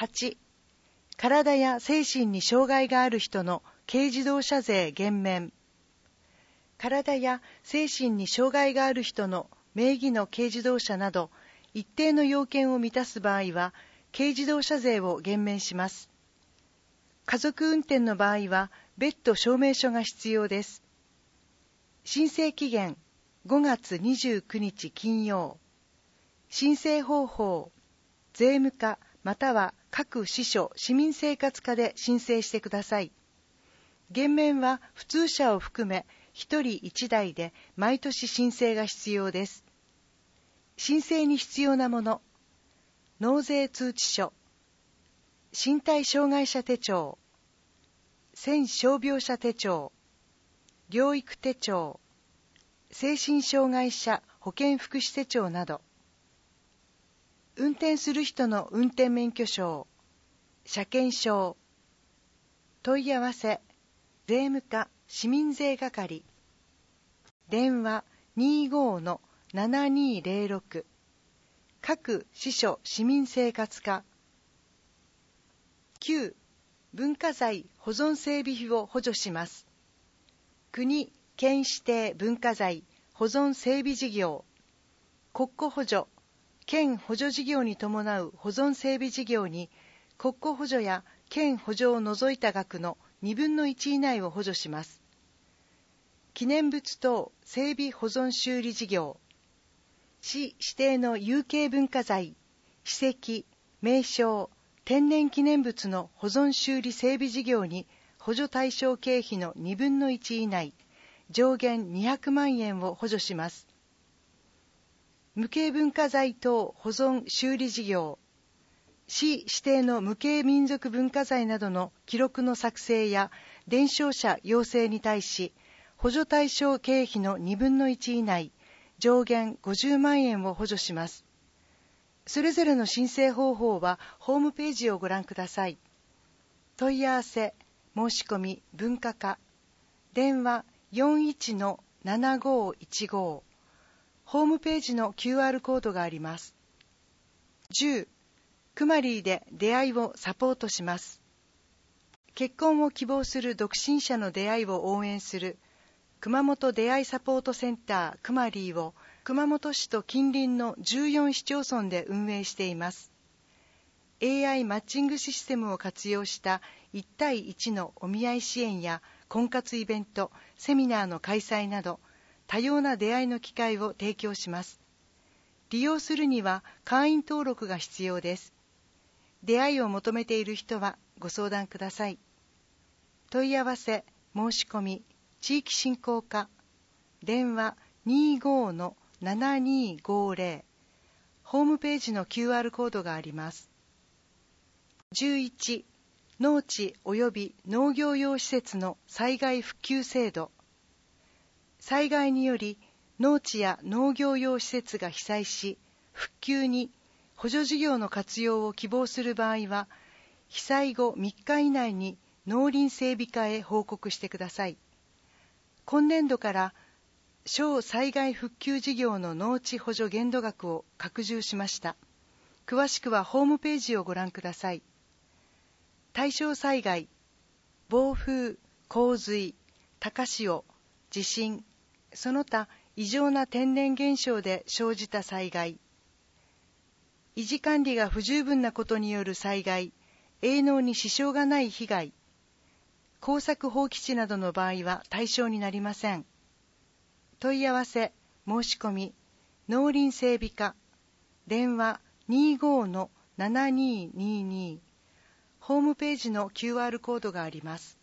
8、体や精神に障害がある人の軽自動車税減免。体や精神に障害がある人の名義の軽自動車など一定の要件を満たす場合は軽自動車税を減免します。家族運転の場合は別途証明書が必要です。申請期限5月29日金曜。申請方法、税務課または各支所市民生活課で申請してください。減免は普通車を含め1人1台で毎年申請が必要です。申請に必要なもの、納税通知書、身体障害者手帳、戦傷病者手帳、療育手帳、精神障害者保健福祉手帳など、運転する人の運転免許証、車検証、問い合わせ、税務課市民税係、電話25-7206、各支所市民生活課。9、文化財保存整備費を補助します。国・県指定文化財保存整備事業、国庫補助、県補助事業に伴う保存整備事業に国庫補助や県補助を除いた額の2分の1以内を補助します。記念物等整備保存修理事業、市指定の有形文化財、史跡、名勝、天然記念物の保存修理整備事業に補助対象経費の2分の1以内、上限200万円を補助します。無形文化財等保存修理事業、市指定の無形民族文化財などの記録の作成や伝承者要請に対し、補助対象経費の2分の1以内、上限50万円を補助します。それぞれの申請方法はホームページをご覧ください。問い合わせ、申し込み、文化課、電話41-7515、ホームページの QR コードがあります。10、クマリーで出会いをサポートします。結婚を希望する独身者の出会いを応援する熊本出会いサポートセンタークマリーを熊本市と近隣の14市町村で運営しています。AI マッチングシステムを活用した1対1のお見合い支援や婚活イベント、セミナーの開催など多様な出会いの機会を提供します。利用するには会員登録が必要です。出会いを求めている人はご相談ください。問い合わせ、申し込み、地域振興課、電話25-7250、ホームページの QR コードがあります。11、農地及び農業用施設の災害復旧制度。災害により農地や農業用施設が被災し、復旧に補助事業の活用を希望する場合は、被災後3日以内に農林整備課へ報告してください。今年度から小災害復旧事業の農地補助限度額を拡充しました。詳しくはホームページをご覧ください。対象災害、暴風、洪水、高潮、地震、その他異常な天然現象で生じた災害、維持管理が不十分なことによる災害、営農に支障がない被害、耕作放棄地などの場合は対象になりません。問い合わせ、申し込み、農林整備課、電話25-7222、ホームページの QR コードがあります。